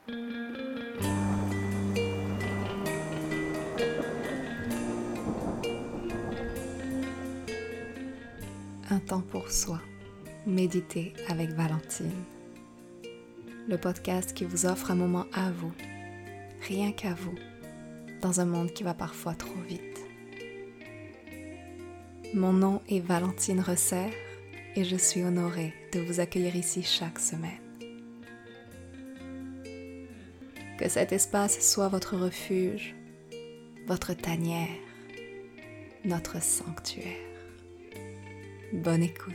Un temps pour soi, méditer avec Valentine. Le podcast qui vous offre un moment à vous, rien qu'à vous, dans un monde qui va parfois trop vite. Mon nom est Valentine Resserre et je suis honorée de vous accueillir ici chaque semaine. Que cet espace soit votre refuge, votre tanière, notre sanctuaire. Bonne écoute.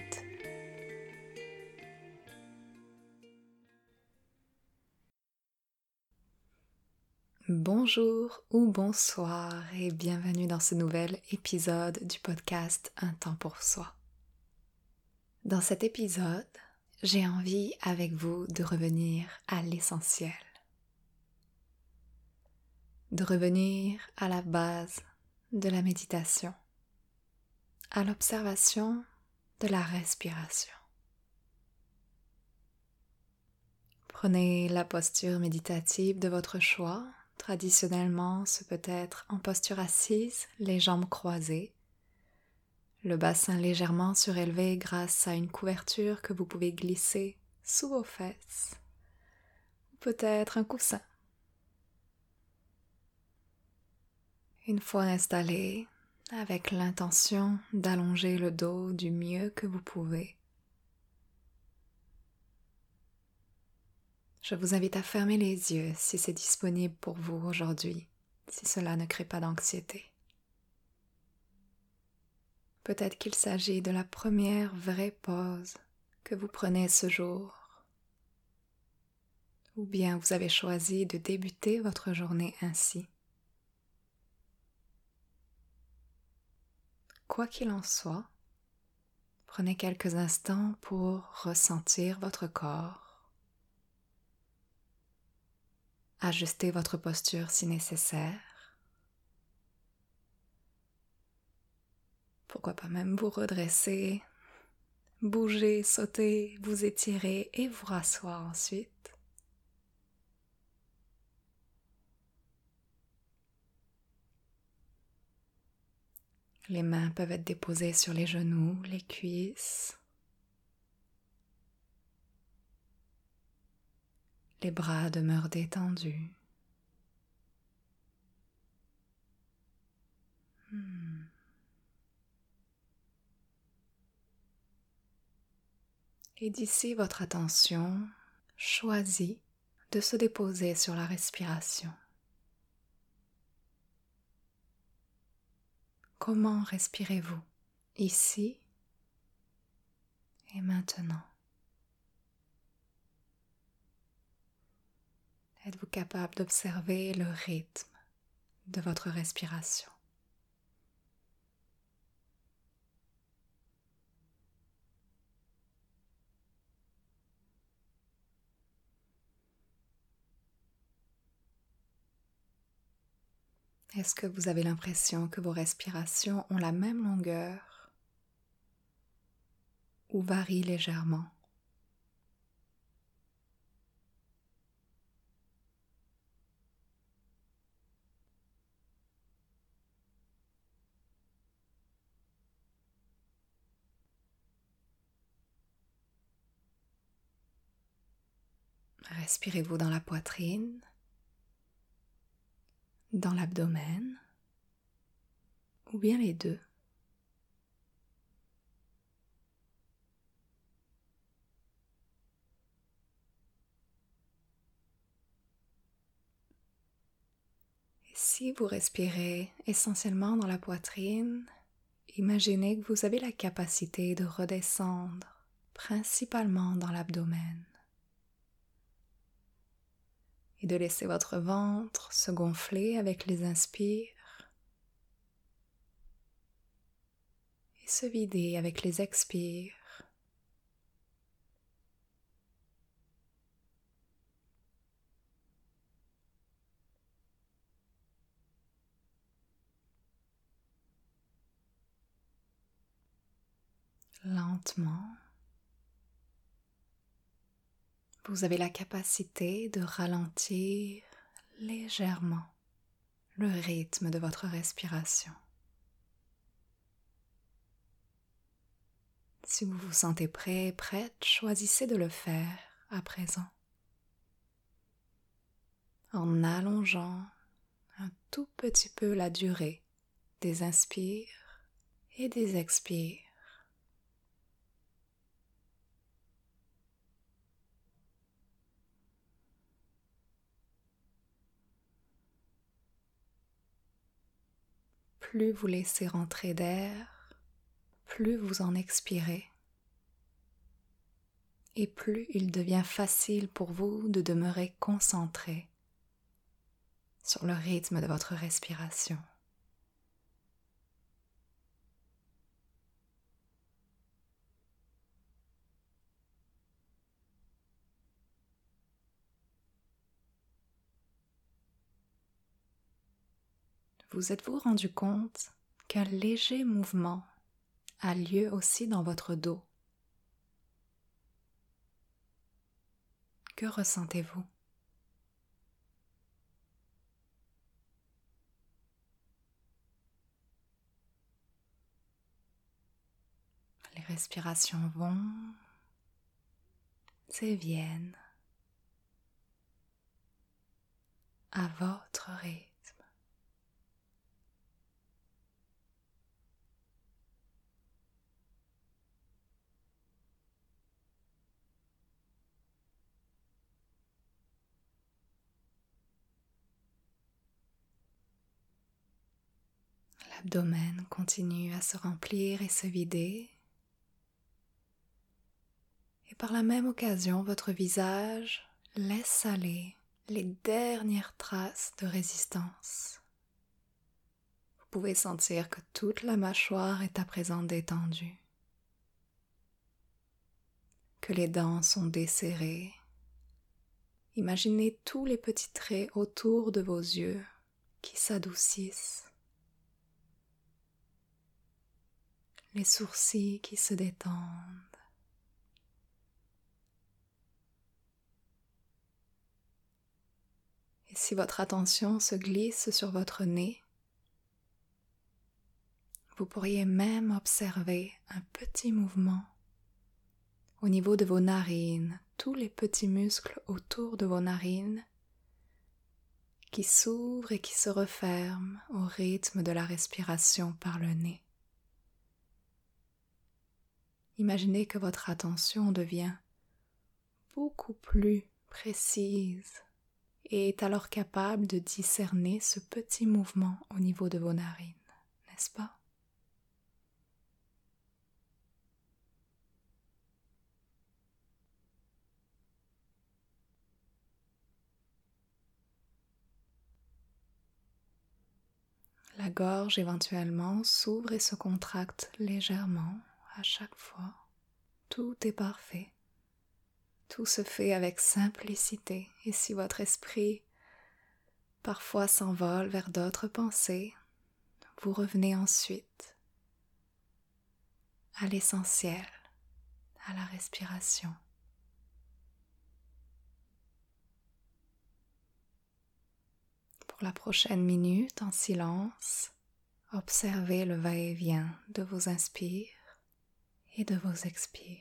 Bonjour ou bonsoir et bienvenue dans ce nouvel épisode du podcast Un temps pour soi. Dans cet épisode, j'ai envie avec vous de revenir à l'essentiel. De revenir à la base de la méditation, à l'observation de la respiration. Prenez la posture méditative de votre choix. Traditionnellement, ce peut être en posture assise, les jambes croisées, le bassin légèrement surélevé grâce à une couverture que vous pouvez glisser sous vos fesses, ou peut-être un coussin. Une fois installé, avec l'intention d'allonger le dos du mieux que vous pouvez, je vous invite à fermer les yeux si c'est disponible pour vous aujourd'hui, si cela ne crée pas d'anxiété. Peut-être qu'il s'agit de la première vraie pause que vous prenez ce jour, ou bien vous avez choisi de débuter votre journée ainsi. Quoi qu'il en soit, prenez quelques instants pour ressentir votre corps, ajuster votre posture si nécessaire, pourquoi pas même vous redresser, bouger, sauter, vous étirer et vous rasseoir ensuite. Les mains peuvent être déposées sur les genoux, les cuisses. Les bras demeurent détendus. Et d'ici votre attention choisit de se déposer sur la respiration. Comment respirez-vous ici et maintenant? Êtes-vous capable d'observer le rythme de votre respiration? Est-ce que vous avez l'impression que vos respirations ont la même longueur ou varient légèrement? Respirez-vous dans la poitrine, dans l'abdomen, ou bien les deux? Et si vous respirez essentiellement dans la poitrine, imaginez que vous avez la capacité de redescendre principalement dans l'abdomen et de laisser votre ventre se gonfler avec les inspires et se vider avec les expires. Lentement, vous avez la capacité de ralentir légèrement le rythme de votre respiration. Si vous vous sentez prêt, prête, choisissez de le faire à présent, en allongeant un tout petit peu la durée des inspires et des expires. Plus vous laissez rentrer d'air, plus vous en expirez, et plus il devient facile pour vous de demeurer concentré sur le rythme de votre respiration. Vous êtes-vous rendu compte qu'un léger mouvement a lieu aussi dans votre dos? Que ressentez-vous? Les respirations vont et viennent à votre rythme. L'abdomen continue à se remplir et se vider. Et par la même occasion, votre visage laisse aller les dernières traces de résistance. Vous pouvez sentir que toute la mâchoire est à présent détendue, que les dents sont desserrées. Imaginez tous les petits traits autour de vos yeux qui s'adoucissent, les sourcils qui se détendent. Et si votre attention se glisse sur votre nez, vous pourriez même observer un petit mouvement au niveau de vos narines, tous les petits muscles autour de vos narines qui s'ouvrent et qui se referment au rythme de la respiration par le nez. Imaginez que votre attention devient beaucoup plus précise et est alors capable de discerner ce petit mouvement au niveau de vos narines, n'est-ce pas? La gorge éventuellement s'ouvre et se contracte légèrement à chaque fois. Tout est parfait. Tout se fait avec simplicité. Et si votre esprit parfois s'envole vers d'autres pensées, vous revenez ensuite à l'essentiel, à la respiration. Pour la prochaine minute, en silence, observez le va-et-vient de vos inspires et de vos expires.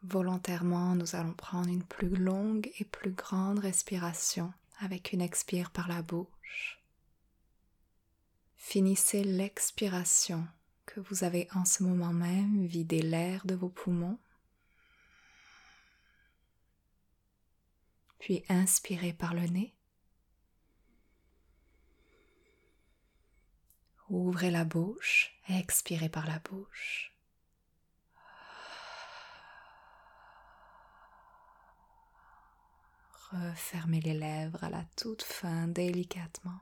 Volontairement, nous allons prendre une plus longue et plus grande respiration avec une expire par la bouche. Finissez l'expiration que vous avez en ce moment même, videz l'air de vos poumons. Puis inspirez par le nez. Ouvrez la bouche et expirez par la bouche. Refermez les lèvres à la toute fin délicatement.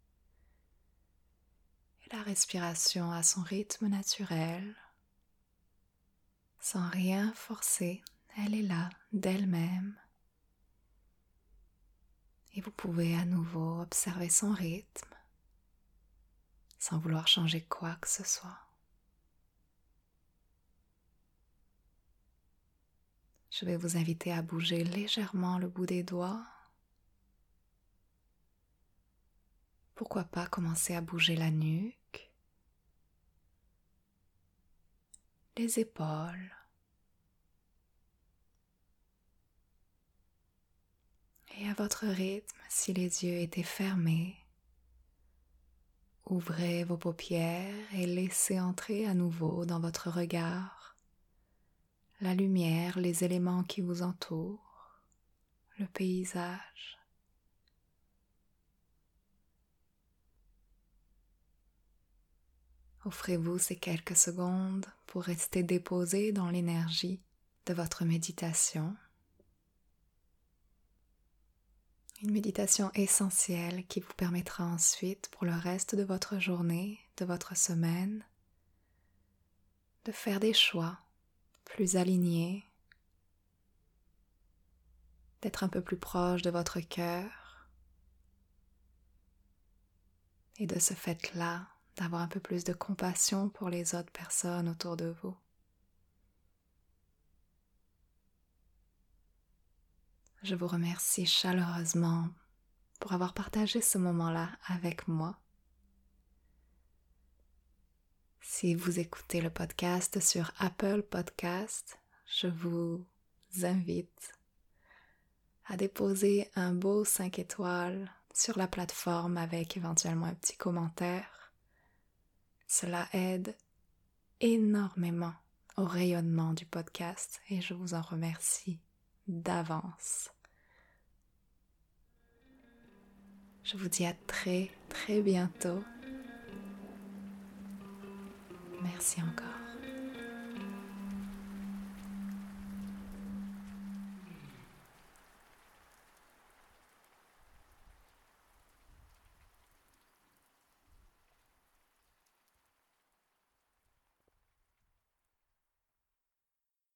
Et la respiration à son rythme naturel, sans rien forcer, elle est là d'elle-même. Et vous pouvez à nouveau observer son rythme, sans vouloir changer quoi que ce soit. Je vais vous inviter à bouger légèrement le bout des doigts. Pourquoi pas commencer à bouger la nuque, les épaules, et à votre rythme, si les yeux étaient fermés, ouvrez vos paupières et laissez entrer à nouveau dans votre regard la lumière, les éléments qui vous entourent, le paysage. Offrez-vous ces quelques secondes pour rester déposé dans l'énergie de votre méditation. Une méditation essentielle qui vous permettra ensuite, pour le reste de votre journée, de votre semaine, de faire des choix plus alignés, d'être un peu plus proche de votre cœur et de ce fait-là, d'avoir un peu plus de compassion pour les autres personnes autour de vous. Je vous remercie chaleureusement pour avoir partagé ce moment-là avec moi. Si vous écoutez le podcast sur Apple Podcast, je vous invite à déposer un beau 5 étoiles sur la plateforme avec éventuellement un petit commentaire. Cela aide énormément au rayonnement du podcast et je vous en remercie d'avance. Je vous dis à très très bientôt. Merci encore.